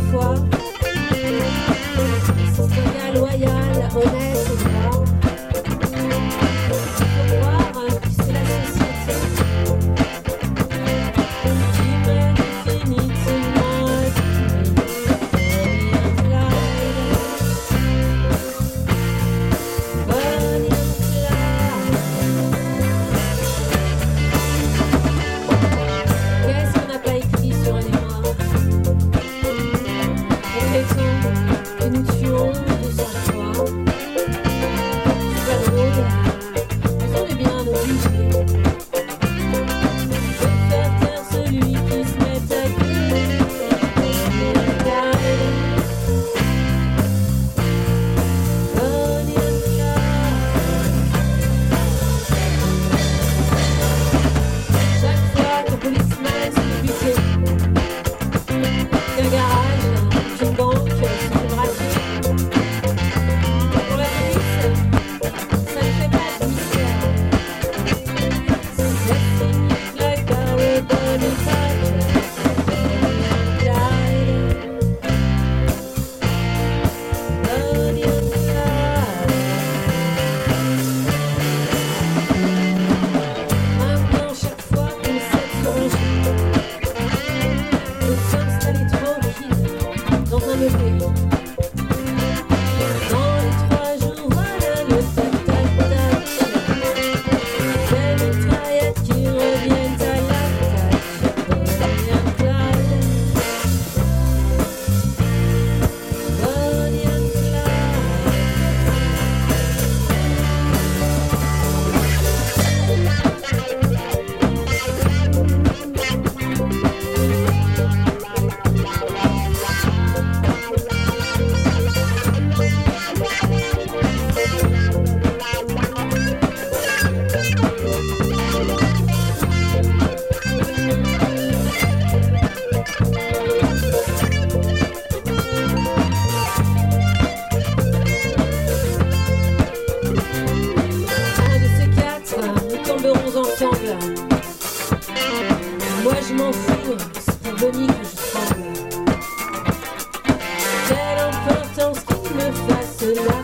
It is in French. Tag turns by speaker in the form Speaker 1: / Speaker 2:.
Speaker 1: fois. Citoyen loyal, honnête et droit. Faut croire que c'est la société qui mène définitivement à Bonnie and Clyde. Bonnie and Clyde. Qu'est-ce qu'on n'a pas écrit sur un mémoire? Prétend que nous tuons de sang-froid. C'est pas drôle, mais on est bien obligé de faire taire celui qui se met à crier. Bonnie and Clyde. Bonnie and Clyde. Chaque fois qu'un policeman se fait buter, qu'un garage, qu'une banque se fait braquer, pour la police, ça ne fait pas de mystère. C'est fini, placard et Bonnie Clyde. Bonnie and Clyde. Maintenant, chaque fois qu'on essaie de se ranger, nous s'installer tranquille dans un meublé. Dans les 3 jours, voilà le tac-tac-tac. Des mitraillettes qui reviennent à l'attaque. Bonnie and Clyde. Bonnie and un de ces 4, nous tomberons ensemble. Moi je m'en fous, c'est pour Bonnie que je tremble. Quelle importance qu'il me fasse là.